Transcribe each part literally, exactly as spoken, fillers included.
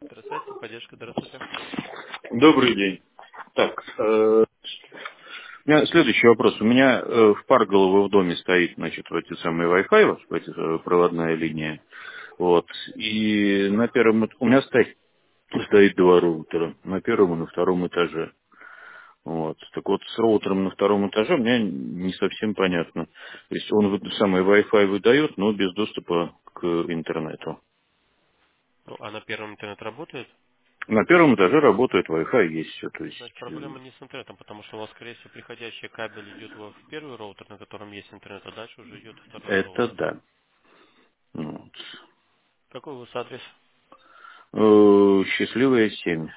Здравствуйте, поддержка, здравствуйте. Добрый день. Так, э, у меня следующий вопрос. У меня э, в Парголово в доме стоит, значит, вот эти самые Wi-Fi, вот эти, э, проводная линия. Вот. И на первом эт- у меня стоит, стоит два роутера. На первом и на втором этаже. Вот. Так вот, с роутером на втором этаже у меня не совсем понятно. То есть он вот самый Wi-Fi выдает, но без доступа к интернету. Ну, а на первом интернет работает? На первом этаже работает Wi-Fi, есть все. То есть Значит, э, проблема не с интернетом, потому что у вас, скорее всего, приходящий кабель идет во- в первый роутер, на котором есть интернет, а дальше уже идет второй это роутер. да. Вот. Какой у вас адрес? Э, Счастливая семь.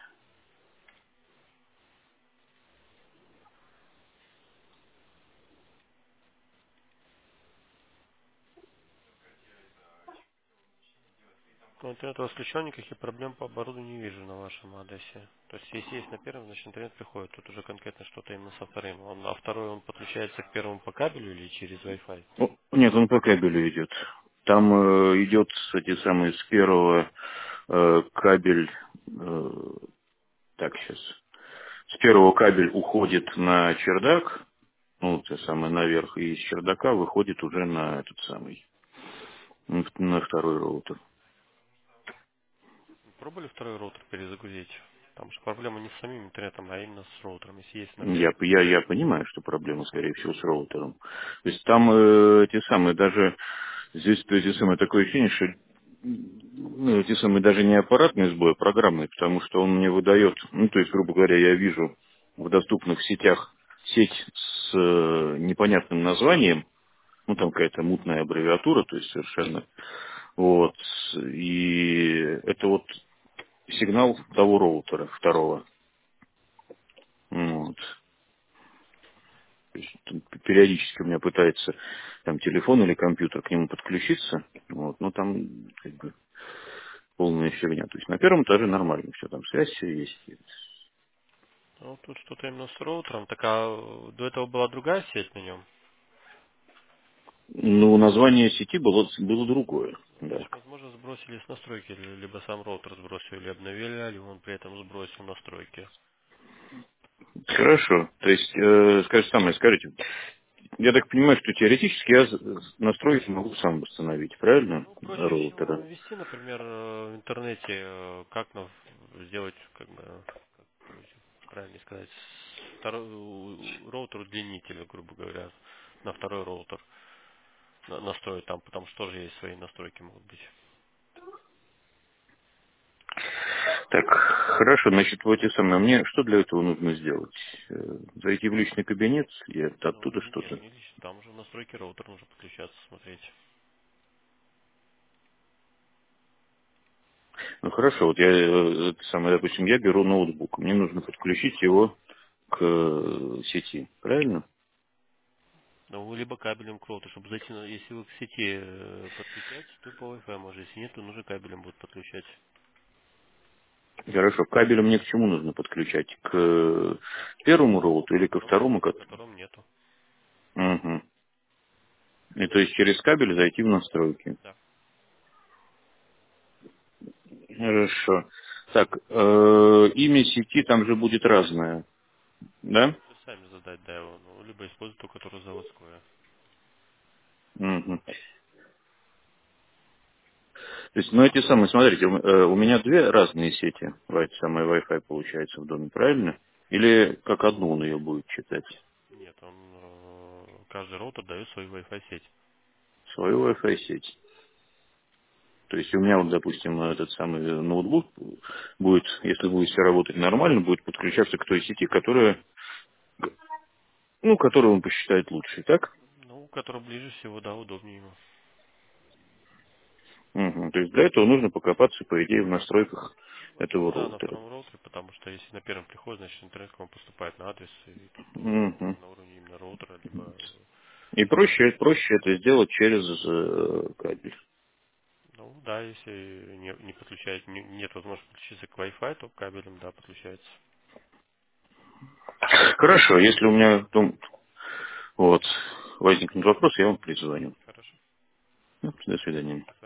Ну, интернет у вас включен, никаких проблем по оборудованию не вижу на вашем адресе. То есть, если есть на первом, значит, интернет приходит. Тут уже конкретно что-то именно со вторым. Он, а второй, он подключается к первому по кабелю или через Wi-Fi? О, нет, он по кабелю идет. Там э, идет эти самые с первого э, кабель. э, так, сейчас. С первого кабель уходит на чердак, ну, те самое наверх, и из чердака выходит уже на этот самый, м, на второй роутер. Пробовали второй роутер перезагрузить? Там же проблема не с самим интернетом, а именно с роутером. Если есть на Я, первом, я, я понимаю, что проблема, скорее всего, с роутером. То есть там э, те самые, даже здесь то эти самые, такое ощущение, что ну, эти самые даже не аппаратный сбой, а программный, потому что он мне выдает, ну, то есть, грубо говоря, я вижу в доступных сетях сеть с э, непонятным названием, ну, там какая-то мутная аббревиатура, то есть совершенно, вот, и это вот сигнал того роутера, второго, вот. То есть там периодически у меня пытается там телефон или компьютер к нему подключиться, вот, но там как бы полная фигня. То есть на первом этаже нормально все, там связь все есть. ну, тут что-то именно с роутером. Так а до этого была другая сеть на нем? Ну, название сети было, было другое, да. Значит, возможно, сбросили с настройки, ли- либо сам роутер сбросил, или обновили, либо он при этом сбросил настройки. Хорошо. То есть, э, скажите самое, скажите, я так понимаю, что теоретически я з- настройки могу сам восстановить, правильно, Ну, проще всего роутера? ввести, например, э, в интернете, э, как на- сделать, как бы, как правильно сказать, с второй, у- у- роутер удлинителя, грубо говоря, на второй роутер на- настроить там, потому что тоже есть свои настройки могут быть. Так, хорошо, значит, вот эти самые, мне что для этого нужно сделать? Э, Зайти в личный кабинет и Ну, оттуда нет, что-то? не лично, там уже в настройки роутера нужно подключаться, смотреть. Ну хорошо, вот я, э, это самое, допустим, я беру ноутбук, мне нужно подключить его к э, сети, правильно? Ну, либо кабелем к роутеру, чтобы зайти, на- если вы к сети э, подключаетесь, то по Wi-Fi можно, если нет, то нужно кабелем будет подключать. Хорошо, кабелем мне к чему нужно подключать? К э, первому роутеру или ко Котором нет, второму? Ко- котором нету. Мгм. И то есть через кабель зайти в настройки. Да. Хорошо. Так, э, имя сети там же будет разное, да? Можете сами задать, да, его, ну, либо использовать то, которое заводское. Мгм. То есть, ну эти самые, смотрите, у э, у меня две разные сети, вот самое Wi-Fi получается в доме, правильно? Или как одну он ее будет читать? Нет, он, э, каждый роутер дает свою Wi-Fi сеть. Свою Wi-Fi сеть. То есть у меня вот, допустим, этот самый ноутбук будет, если будет все работать нормально, будет подключаться к той сети, которая, ну, которую он посчитает лучшей, так? Ну, который ближе всего, да, удобнее ему. Мгм. То есть для этого нужно покопаться, по идее, в настройках этого Возможно, да, на роутера. втором роутере, потому что если на первом приходит, значит интернет к вам поступает на адрес, и тут уже Мгм. на уровне именно роутера, либо, И проще, проще это сделать через э, кабель. ну да, если не, не подключает, не- нет возможности подключиться к Wi-Fi, то кабелем, да, подключается. Хорошо, если у меня ну, вот, возникнут вопросы, я вам перезвоню. Хорошо. Ну, до свидания.